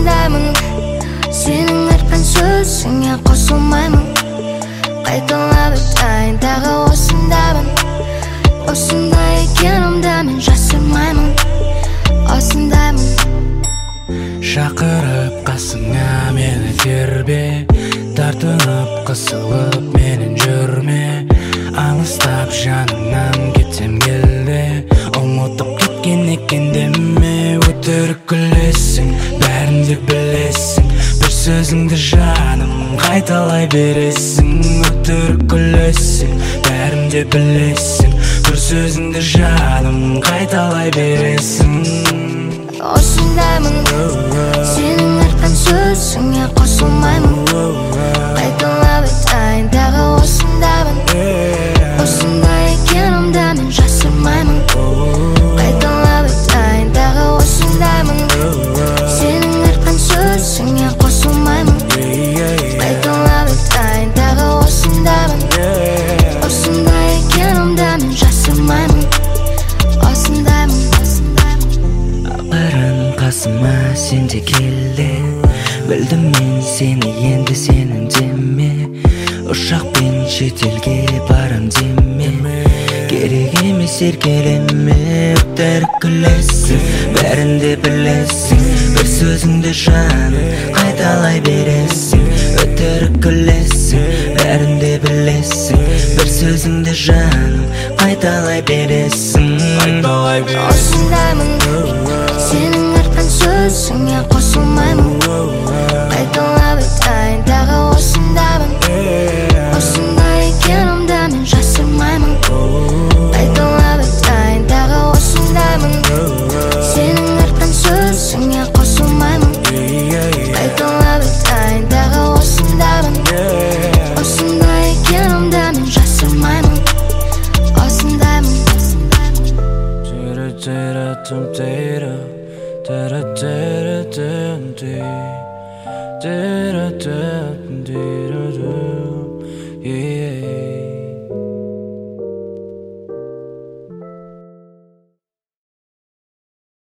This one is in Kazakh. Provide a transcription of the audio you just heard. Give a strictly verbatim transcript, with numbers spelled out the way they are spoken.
осындаймын, сенің айтқан сөзіңе қосылмаймын. Қайталап айтайын тағы осындаймын, осындай екенімді мен жасырмаймын, осындаймын. Шақырып қасыңа мені тербе, тартынып қысылып менен жүрме. Алыстап жаныңнан кетсем келді, ұмытып кеткен екен деме. Өтірік күлесің, бәрін де білесің, бір сөзіңді жаным қайталай бересің. Өтірік күлесің, бәрін де білесің, бір сөзіңді жаным қайталай бересің. Осындаймын, сенің айтқан сөзіңе қосылмаймын. Қайталап айтайын тағы осындаймын, осындай екенімді мен жасырмаймын. Қайталап айтайын тағы осындаймын, сенің айтқан сөзіңе қосылмаймын. Қайталап айтайын тағы осындаймын, осындай екенімді мен жасырмаймын, осындаймын. Ақырын қасыма сен де келді, білдім мен сені енді сенің деме. Ұшақпен шетелге барам деме, керек емес еркелеме. Өтірік күлесің, бәрін де білесің, бір сөзіңді жаным қайталай бересің. Өтірік күлесің, бәрін де білесің, бір сөзіңді жаным қайталай бересің. Осындаймын, сенің айтқан сөзіңе қосылмаймын. Қайталап айтайын тағы осындаймын, осындай екенімді мен жасырмаймын. Қайталап айтайын тағы осындаймын, сенің айтқан сөзіңе қосылмаймын. Қайталап айтайын тағы осындаймын, осындай екенімді мен жасырмаймын, осындаймын. Tera tera tera tera tera tera tera